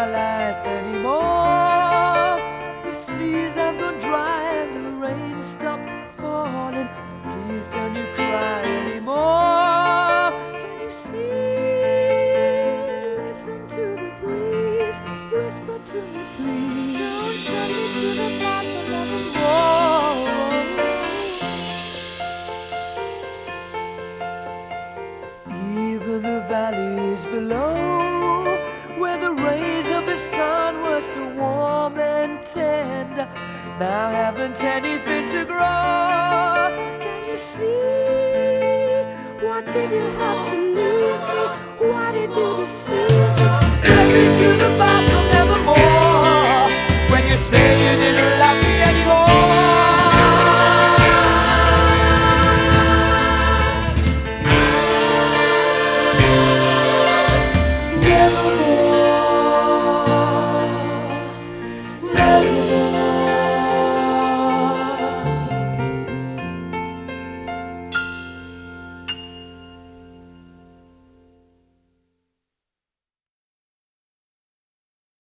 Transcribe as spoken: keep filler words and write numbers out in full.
my life anymore. The seas have gone dry and the rain stopped falling. Please don't you cry anymore. Can you see? Listen to the breeze. Whisper to me, please. Don't send me to the path of nevermore. Even the valleys below, where the rays of the sun were so warm and tender, now haven't anything to grow. Can you see? What did you have to leave me? Why did you deceive me? Send me to the bottom.